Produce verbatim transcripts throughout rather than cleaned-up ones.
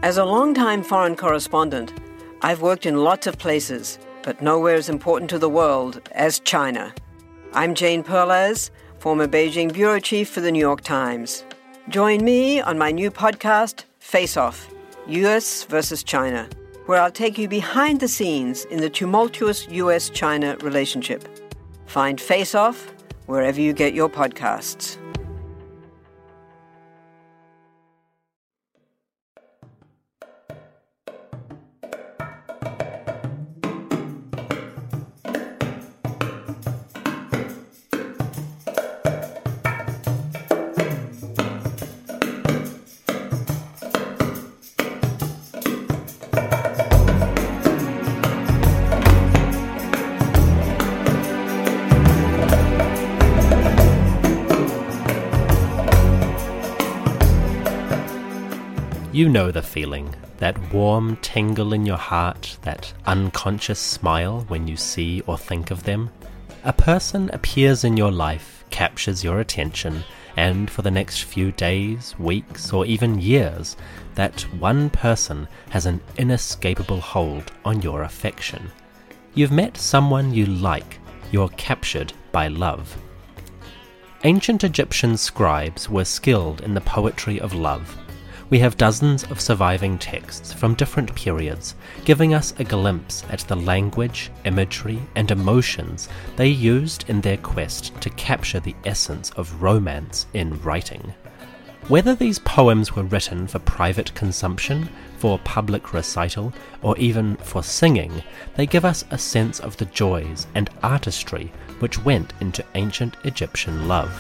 As a long-time foreign correspondent, I've worked in lots of places, but nowhere as important to the world as China. I'm Jane Perlez, former Beijing bureau chief for the New York Times. Join me on my new podcast, Face Off, U S versus China, where I'll take you behind the scenes in the tumultuous U S China relationship. Find Face Off wherever you get your podcasts. You know the feeling, that warm tingle in your heart, that unconscious smile when you see or think of them. A person appears in your life, captures your attention, and for the next few days, weeks, or even years, that one person has an inescapable hold on your affection. You've met someone you like, you're captured by love. Ancient Egyptian scribes were skilled in the poetry of love. We have dozens of surviving texts from different periods, giving us a glimpse at the language, imagery, and emotions they used in their quest to capture the essence of romance in writing. Whether these poems were written for private consumption, for public recital, or even for singing, they give us a sense of the joys and artistry which went into ancient Egyptian love.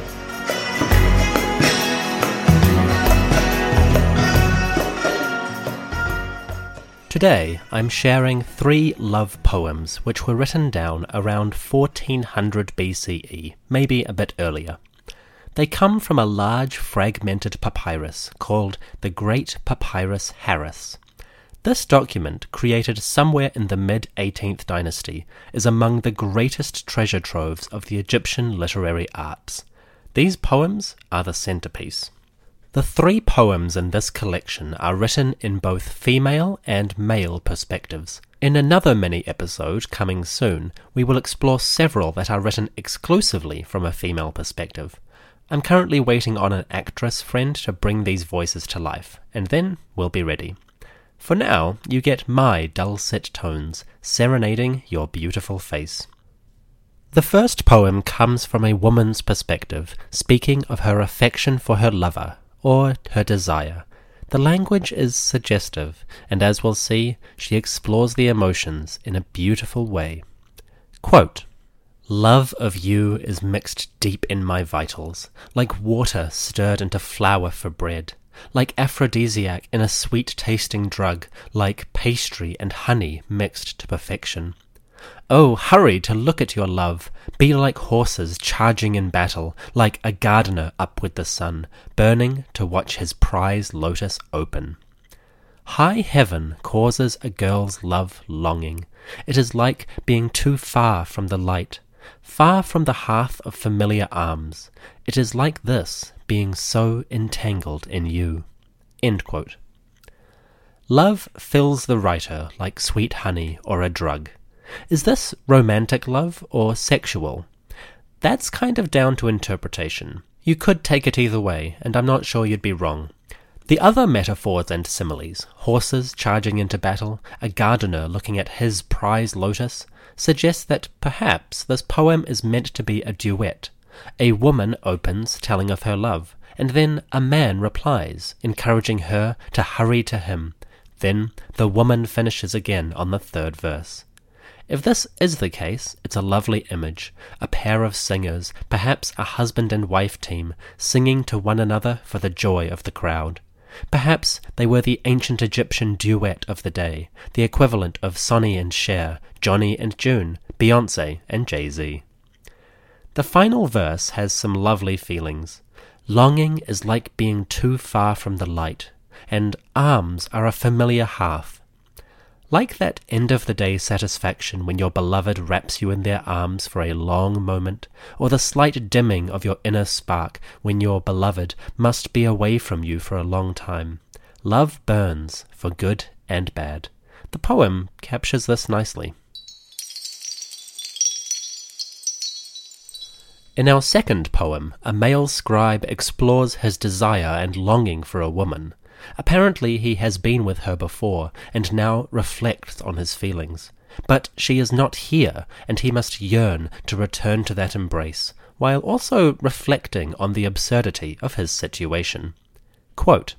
Today, I'm sharing three love poems which were written down around fourteen hundred B C E, maybe a bit earlier. They come from a large fragmented papyrus called the Great Papyrus Harris. This document, created somewhere in the mid-eighteenth dynasty, is among the greatest treasure troves of the Egyptian literary arts. These poems are the centerpiece. The three poems in this collection are written in both female and male perspectives. In another mini-episode coming soon, we will explore several that are written exclusively from a female perspective. I'm currently waiting on an actress friend to bring these voices to life, and then we'll be ready. For now, you get my dulcet tones serenading your beautiful face. The first poem comes from a woman's perspective, speaking of her affection for her lover, or her desire. The language is suggestive, and as we'll see, she explores the emotions in a beautiful way. Quote, "Love of you is mixed deep in my vitals, like water stirred into flour for bread, like aphrodisiac in a sweet-tasting drug, like pastry and honey mixed to perfection. Oh, hurry to look at your love, be like horses charging in battle, like a gardener up with the sun, burning to watch his prize lotus open. High heaven causes a girl's love longing. It is like being too far from the light, far from the hearth of familiar arms. It is like this, being so entangled in you." End quote. Love fills the writer like sweet honey or a drug. Is this romantic love or sexual? That's kind of down to interpretation. You could take it either way, and I'm not sure you'd be wrong. The other metaphors and similes, horses charging into battle, a gardener looking at his prize lotus, suggest that perhaps this poem is meant to be a duet. A woman opens telling of her love, and then a man replies, encouraging her to hurry to him. Then the woman finishes again on the third verse. If this is the case, it's a lovely image, a pair of singers, perhaps a husband and wife team, singing to one another for the joy of the crowd. Perhaps they were the ancient Egyptian duet of the day, the equivalent of Sonny and Cher, Johnny and June, Beyoncé and Jay-Z. The final verse has some lovely feelings. Longing is like being too far from the light, and arms are a familiar hearth. Like that end-of-the-day satisfaction when your beloved wraps you in their arms for a long moment, or the slight dimming of your inner spark when your beloved must be away from you for a long time. Love burns for good and bad. The poem captures this nicely. In our second poem, a male scribe explores his desire and longing for a woman. Apparently he has been with her before, and now reflects on his feelings. But she is not here, and he must yearn to return to that embrace, while also reflecting on the absurdity of his situation. Quote,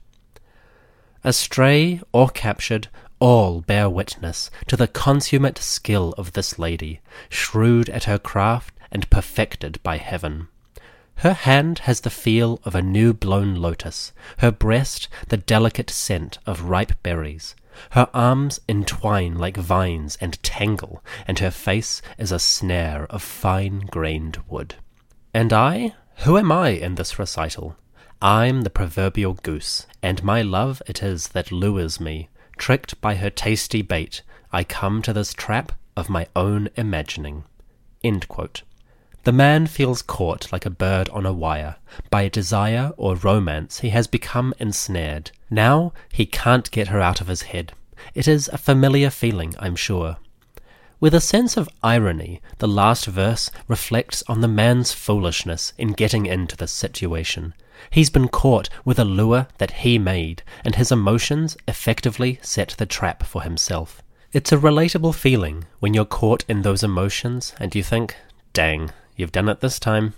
"Astray or captured, all bear witness to the consummate skill of this lady, shrewd at her craft and perfected by heaven. Her hand has the feel of a new-blown lotus, her breast the delicate scent of ripe berries. Her arms entwine like vines and tangle, and her face is a snare of fine-grained wood. And I? Who am I in this recital? I'm the proverbial goose, and my love it is that lures me. Tricked by her tasty bait, I come to this trap of my own imagining." End quote. The man feels caught like a bird on a wire. By desire or romance he has become ensnared. Now he can't get her out of his head. It is a familiar feeling, I'm sure. With a sense of irony, the last verse reflects on the man's foolishness in getting into this situation. He's been caught with a lure that he made, and his emotions effectively set the trap for himself. It's a relatable feeling when you're caught in those emotions and you think, dang, you've done it this time.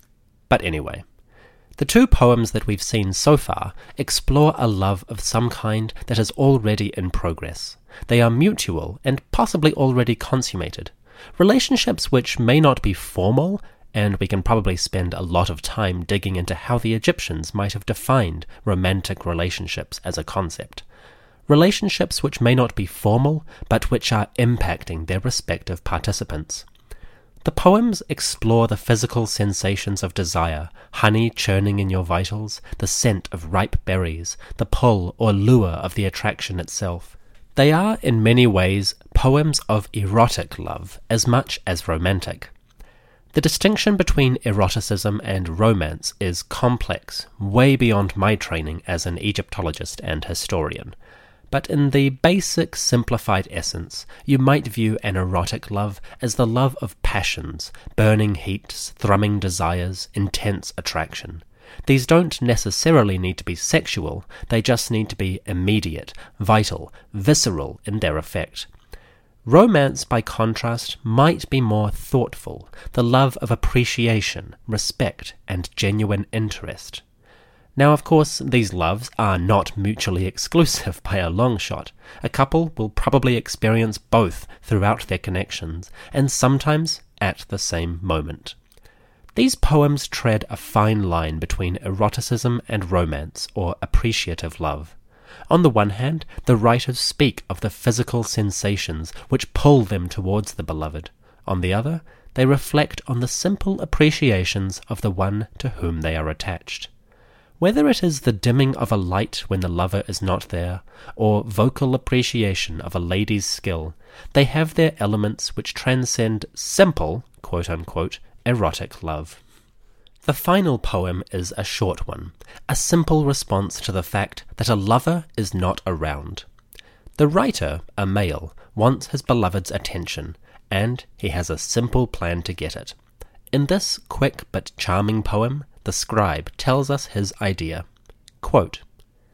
But anyway, the two poems that we've seen so far explore a love of some kind that is already in progress. They are mutual and possibly already consummated. Relationships which may not be formal, and we can probably spend a lot of time digging into how the Egyptians might have defined romantic relationships as a concept. Relationships which may not be formal, but which are impacting their respective participants. The poems explore the physical sensations of desire, honey churning in your vitals, the scent of ripe berries, the pull or lure of the attraction itself. They are, in many ways, poems of erotic love as much as romantic. The distinction between eroticism and romance is complex, way beyond my training as an Egyptologist and historian. But in the basic, simplified essence, you might view an erotic love as the love of passions, burning heats, thrumming desires, intense attraction. These don't necessarily need to be sexual, they just need to be immediate, vital, visceral in their effect. Romance, by contrast, might be more thoughtful, the love of appreciation, respect, and genuine interest. Now, of course, these loves are not mutually exclusive by a long shot. A couple will probably experience both throughout their connections, and sometimes at the same moment. These poems tread a fine line between eroticism and romance, or appreciative love. On the one hand, the writers speak of the physical sensations which pull them towards the beloved. On the other, they reflect on the simple appreciations of the one to whom they are attached. Whether it is the dimming of a light when the lover is not there, or vocal appreciation of a lady's skill, they have their elements which transcend simple, quote-unquote, erotic love. The final poem is a short one, a simple response to the fact that a lover is not around. The writer, a male, wants his beloved's attention, and he has a simple plan to get it. In this quick but charming poem, the scribe tells us his idea. Quote,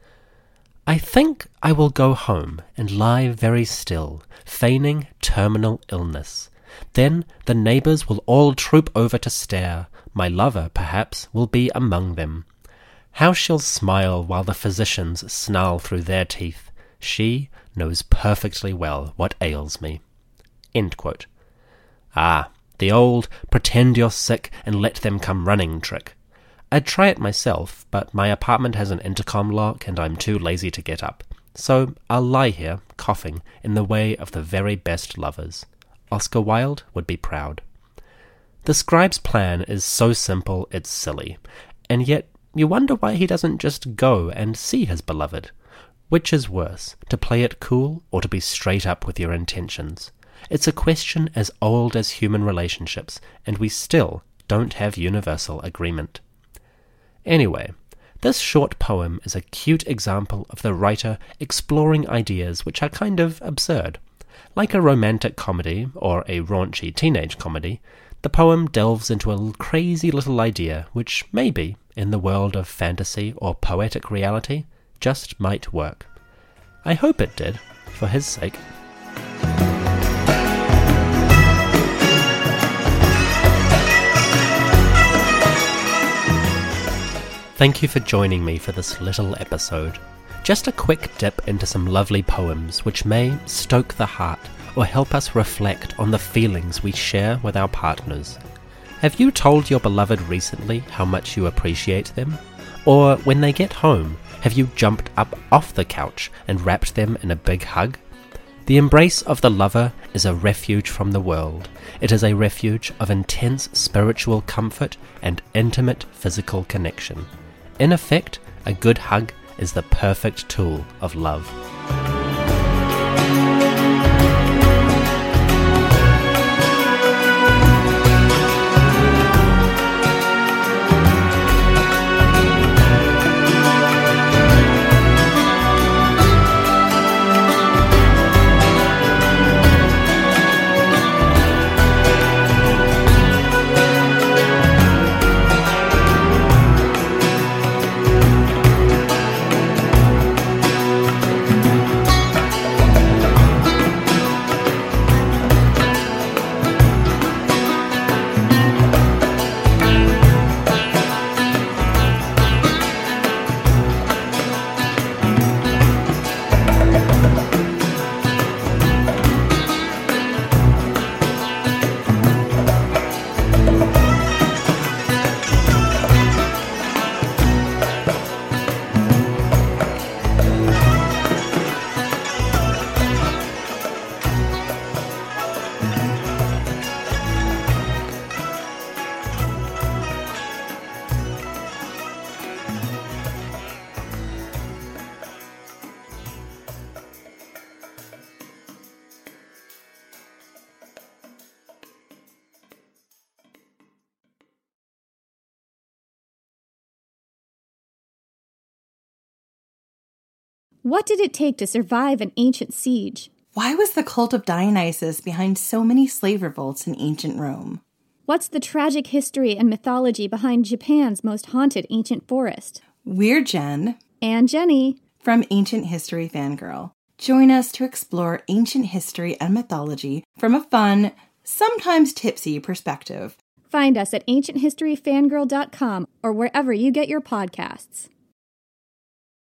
"I think I will go home and lie very still, feigning terminal illness. Then the neighbours will all troop over to stare. My lover, perhaps, will be among them. How she'll smile while the physicians snarl through their teeth. She knows perfectly well what ails me." End quote. Ah, the old pretend you're sick and let them come running trick. I'd try it myself, but my apartment has an intercom lock and I'm too lazy to get up. So I'll lie here, coughing, in the way of the very best lovers. Oscar Wilde would be proud. The scribe's plan is so simple it's silly, and yet you wonder why he doesn't just go and see his beloved. Which is worse, to play it cool or to be straight up with your intentions? It's a question as old as human relationships, and we still don't have universal agreement. Anyway, This short poem is a cute example of the writer exploring ideas which are kind of absurd. Like a romantic comedy or a raunchy teenage comedy, the poem delves into a crazy little idea which maybe, in the world of fantasy or poetic reality, just might work. I hope it did, for his sake. Thank you for joining me for this little episode. Just a quick dip into some lovely poems which may stoke the heart or help us reflect on the feelings we share with our partners. Have you told your beloved recently how much you appreciate them? Or when they get home, have you jumped up off the couch and wrapped them in a big hug? The embrace of the lover is a refuge from the world. It is a refuge of intense spiritual comfort and intimate physical connection. In effect, a good hug is the perfect tool of love. What did it take to survive an ancient siege? Why was the cult of Dionysus behind so many slave revolts in ancient Rome? What's the tragic history and mythology behind Japan's most haunted ancient forest? We're Jen. And Jenny. From Ancient History Fangirl. Join us to explore ancient history and mythology from a fun, sometimes tipsy perspective. Find us at ancient history fangirl dot com or wherever you get your podcasts.